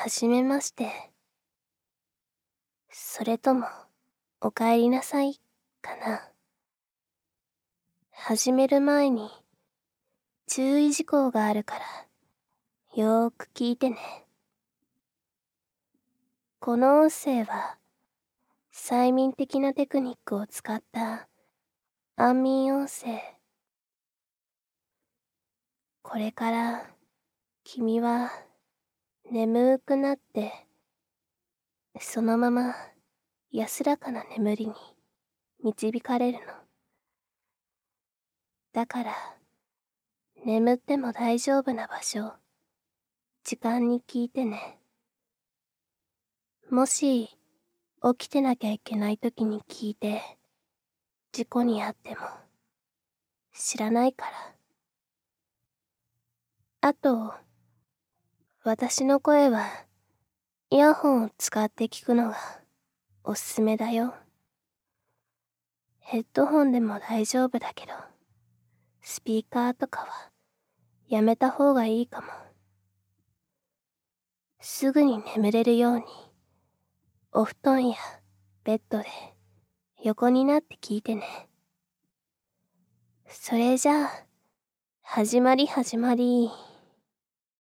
はじめまして。それとも、お帰りなさい、かな。始める前に、注意事項があるから、よーく聞いてね。この音声は、催眠的なテクニックを使った安眠音声。これから、君は、眠くなって、そのまま安らかな眠りに導かれるの。だから、眠っても大丈夫な場所、時間に聞いてね。もし、起きてなきゃいけない時に聞いて、事故に遭っても、知らないから。あと、私の声は、イヤホンを使って聞くのがおすすめだよ。ヘッドホンでも大丈夫だけど、スピーカーとかはやめた方がいいかも。すぐに眠れるように、お布団やベッドで横になって聞いてね。それじゃあ、始まり。